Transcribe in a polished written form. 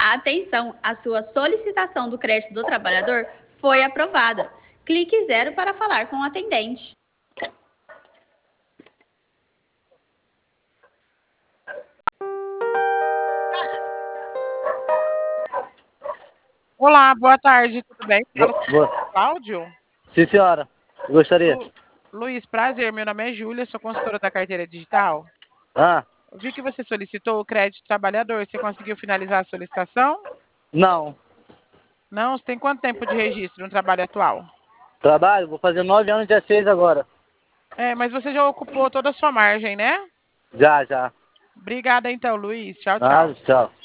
Atenção, a sua solicitação do crédito do trabalhador foi aprovada. Clique 0 para falar com o atendente. Olá, boa tarde, tudo bem? Falo com o Boa. Cláudio. Sim, senhora. Gostaria. Luiz, prazer, meu nome é Júlia, sou consultora da carteira digital. Ah, Eu vi que você solicitou o crédito trabalhador, você conseguiu finalizar a solicitação? não. Não, você tem quanto tempo de registro no trabalho atual? Trabalho? Vou fazer 9 anos dia 6 agora. Mas você já ocupou toda a sua margem, né? Já. Obrigada então, Luiz. Tchau, Ah, tchau. tchau.